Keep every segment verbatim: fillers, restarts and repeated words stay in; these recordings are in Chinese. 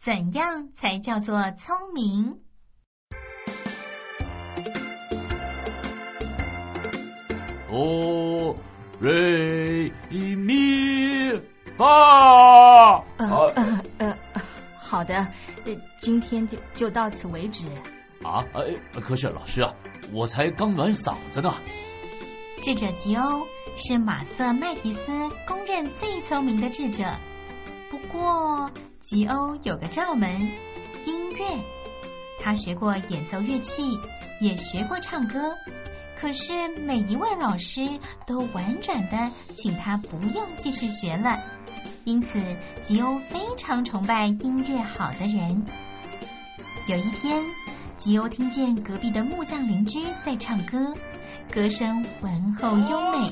怎样才叫做聪明？ 哆瑞咪发。 呃呃呃，好的，呃，今天就就到此为止。 啊，哎，可是老师啊，我才刚暖嗓子呢。 智者吉欧是马瑟麦提斯公认最聪明的智者，不过吉欧有个罩门，音乐。他学过演奏乐器，也学过唱歌，可是每一位老师都婉转的请他不用继续学了，因此吉欧非常崇拜音乐好的人。有一天，吉欧听见隔壁的木匠邻居在唱歌，歌声浑厚优美。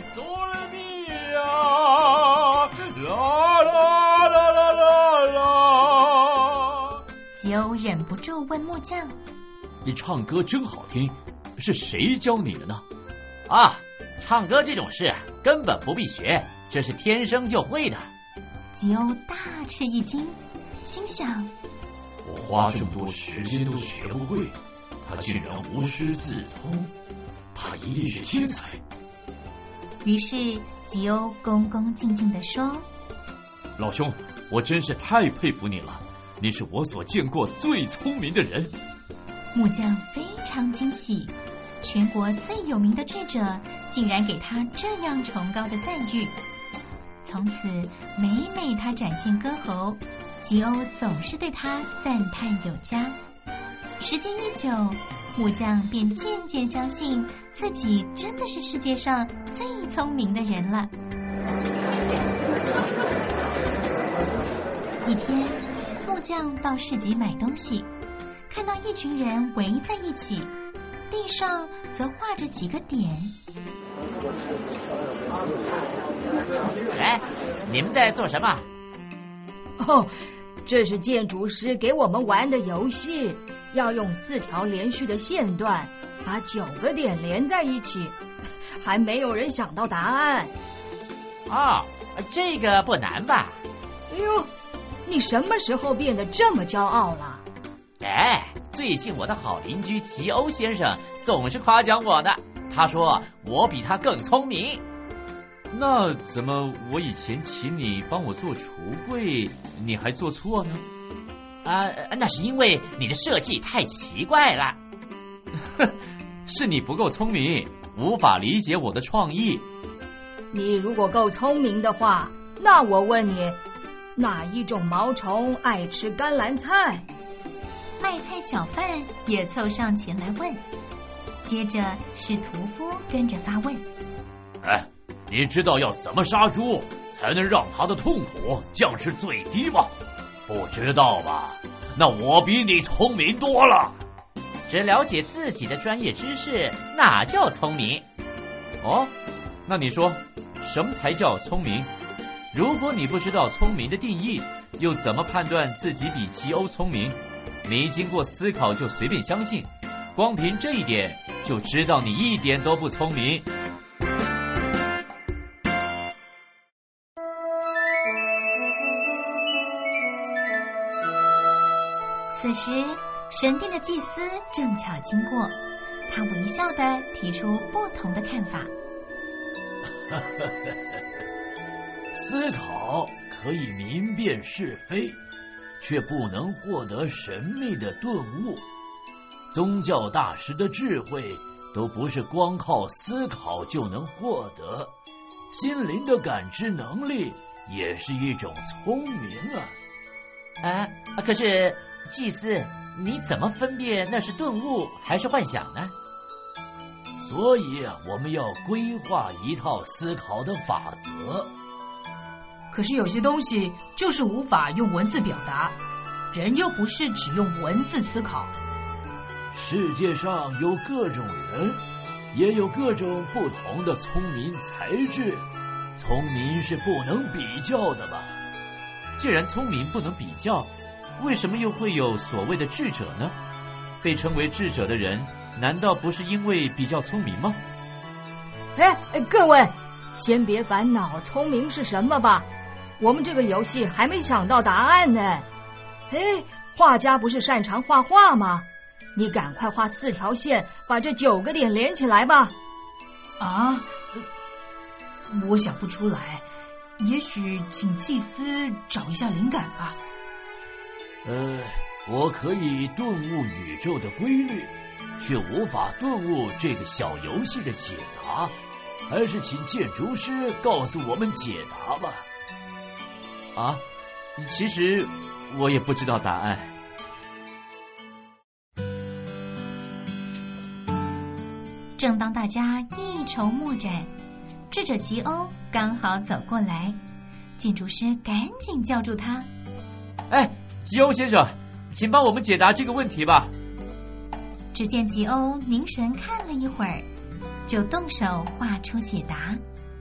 吉欧忍不住问木匠：“ 你唱歌真好听，是谁教你的呢？” 啊，唱歌这种事根本不必学，这是天生就会的。 吉欧大吃一惊，心想： 我花这么多时间都学不会，他竟然无师自通，他一定是天才。 于是吉欧恭恭敬敬地说：“ 老兄，我真是太佩服你了，你是我所见过最聪明的人。” 木匠非常惊喜，全国最有名的智者竟然给他这样崇高的赞誉。从此每每他展现歌喉，吉欧总是对他赞叹有加。时间一久，木匠便渐渐相信自己真的是世界上最聪明的人了。一天，木匠到市集买东西，看到一群人围在一起，地上则画着几个点。 哎，你们在做什么？ 哦，这是建筑师给我们玩的游戏，要用四条连续的线段把九个点连在一起，还没有人想到答案。 哦，这个不难吧？ 哎呦，你什么时候变得这么骄傲了？ 哎，最近我的好邻居吉欧先生总是夸奖我的，他说我比他更聪明。 那怎么我以前请你帮我做橱柜，你还做错呢？ 啊，那是因为你的设计太奇怪了。 是你不够聪明，无法理解我的创意。 你如果够聪明的话，那我问你，哪一种毛虫爱吃甘蓝菜？ 卖菜小贩也凑上前来问，接着是屠夫跟着发问： 哎，你知道要怎么杀猪才能让他的痛苦降至最低吗？不知道吧？那我比你聪明多了。 只了解自己的专业知识，哪叫聪明？ 哦，那你说什么才叫聪明？如果你不知道聪明的定义，又怎么判断自己比吉欧聪明？没经过思考就随便相信，光凭这一点就知道你一点都不聪明。 此时神殿的祭司正巧经过，他微笑地提出不同的看法。 思考可以明辨是非，却不能获得神秘的顿悟。宗教大师的智慧都不是光靠思考就能获得，心灵的感知能力也是一种聪明啊。 啊，可是祭司，你怎么分辨那是顿悟还是幻想呢？ 所以我们要规划一套思考的法则。 可是有些东西就是无法用文字表达，人又不是只用文字思考。 世界上有各种人，也有各种不同的聪明才智，聪明是不能比较的吧？ 既然聪明不能比较，为什么又会有所谓的智者呢？被称为智者的人，难道不是因为比较聪明吗？ 哎，各位，先别烦恼聪明是什么吧，我们这个游戏还没想到答案呢。哎， 画家不是擅长画画吗？你赶快画四条线，把这九个点连起来吧。 啊，我想不出来，也许请祭司找一下灵感吧。 呃，我可以顿悟宇宙的规律，却无法顿悟这个小游戏的解答，还是请建筑师告诉我们解答吧。 啊，其实我也不知道答案。 正当大家一筹莫展，智者吉欧刚好走过来，建筑师赶紧叫住他。 哎，吉欧先生，请帮我们解答这个问题吧。 只见吉欧凝神看了一会儿，就动手画出解答。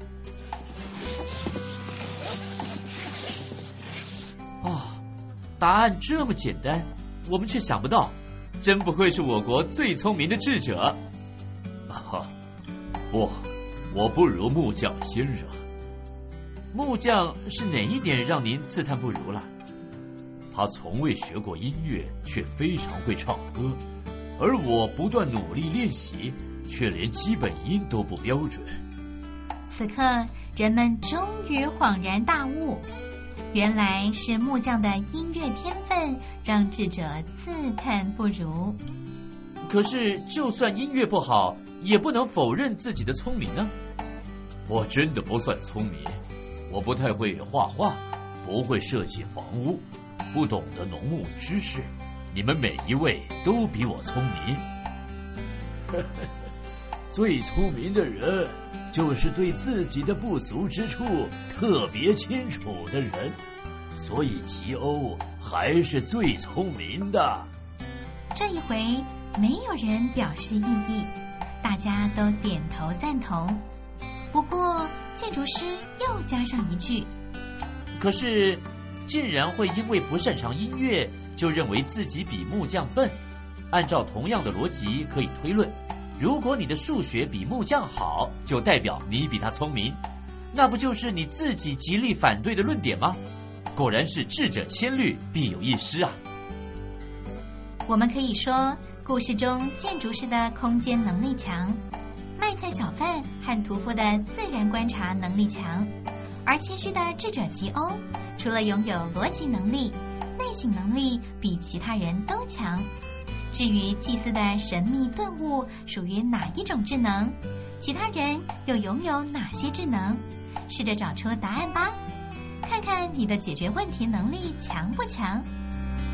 哦，答案这么简单，我们却想不到，真不愧是我国最聪明的智者。 啊，不，我不如木匠先生。 木匠是哪一点让您自叹不如了？ 他从未学过音乐，却非常会唱歌，而我不断努力练习，却连基本音都不标准。 此刻，人们终于恍然大悟，原来是木匠的音乐天分让智者自叹不如。 可是，就算音乐不好，也不能否认自己的聪明呢。 我真的不算聪明，我不太会画画，不会设计房屋，不懂得农牧知识。你们每一位都比我聪明。最聪明的人，就是对自己的不足之处特别清楚的人，所以吉欧还是最聪明的。 这一回没有人表示异议，大家都点头赞同。不过建筑师又加上一句： 可是竟然会因为不擅长音乐就认为自己比木匠笨。按照同样的逻辑可以推论，如果你的数学比木匠好，就代表你比他聪明，那不就是你自己极力反对的论点吗？果然是智者千虑，必有一失啊。 我们可以说，故事中建筑师的空间能力强，卖菜小贩和屠夫的自然观察能力强，而谦虚的智者吉欧除了拥有逻辑能力，内省能力比其他人都强。至于祭司的神秘顿悟属于哪一种智能，其他人又拥有哪些智能，试着找出答案吧，看看你的解决问题能力强不强。